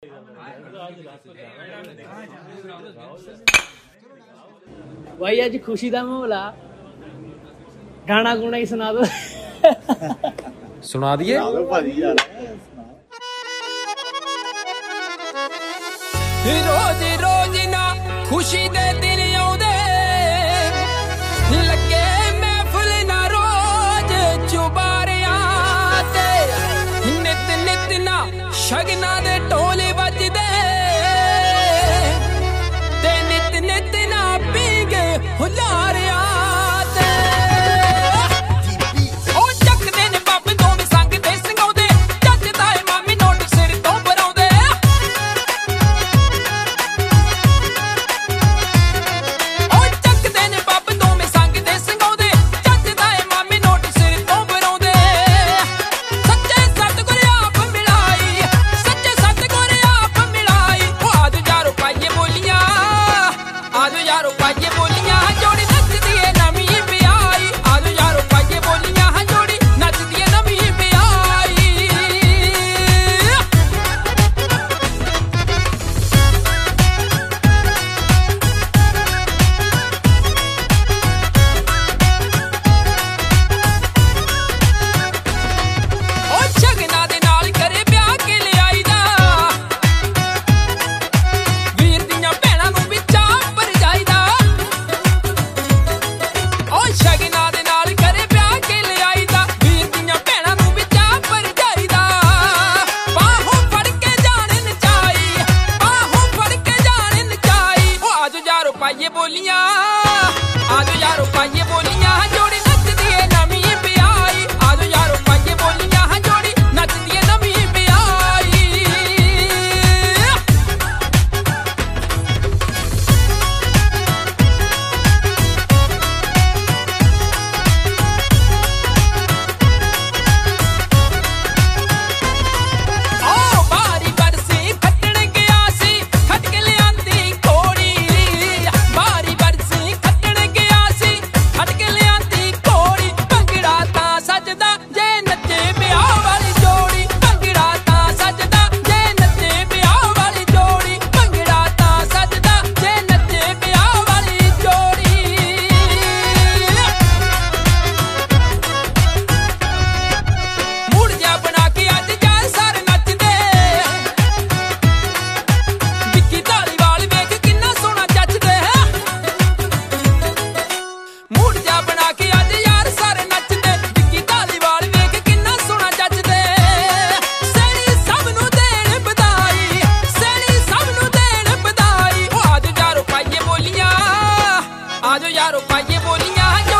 भाई अज खुशी का माहौल आ, गाना गुना ही सुना दो। सुना दिए। रोज रोज ना खुशी दे दिन आउंदे लगे महफिल ना रोज चुबारियां ते नित नित ना शगना दे ढोले बजदे ते नित नित ना पींग हुलारियां ते ओ चकदे ने बब दोवें संग ते संगाउंदे जजदा ए मामी नोट सिर तो भराउंदे ओ चकदे ने बब दोवें संग ते संगाउंदे जजदा ए मामी नोट सिर तो भराउंदे सच्चे सतगुर आप मिलाई सच्चे सतगुर आप मिलाई ओ आदू यारो पाइए बोलियां आदू यारो पाइए बोलियां जोड़ी नचदी ए नवी ब्याई आदू यारो पाइए बोलियां जोड़ी नचदी ए नवी ब्याई ओ शगना दे नाल करे ब्याह के लियाई दा वीर दियां भैणां नूं भी चाह पर जाईदा ओ शगना दे नाल करे ब्याह के लियाई दा वीर दियां भैणां नूं भी चाह पर जाईदा बाहों फड़ के जान नचाई बाहों फड़ के जान नचाई ओ आजो यारो पाइए बोलियां आजो यारो पाइए बोलियां जोड़ी नचदी ए नवी ब्याई आजो यारो पाइए बोलियां जोड़ी नचदी ए नवी ब्याई ओ बारी बरसी खट्टण गया सी खट के लियांदी घोड़ी बारी बरसी खट्टण गया सी खट के लियांदी घोड़ी भंगड़ा तां सजदा जे नच्चे ब्याह वाली जोड़ी भंगड़ा तां सजदा जे नच्चे ब्याह वाली जोड़ी भंगड़ा तां सजदा जे नच्चे ब्याह वाली जोड़ी मुड़ जा बना के अज यार सारे नचदे विक्की धालीवाल वेख किन्ना सोहना जचदे मुड़ जा बना के अज यार सारे नचदे विक्की धालीवाल वेख किन्ना सोहना जचदे सैली सब नूं देण बधाई सैली सब नूं देण बधाई ओ आजो यारो पाइए बोलियां आजो यारो पाइए बोलियां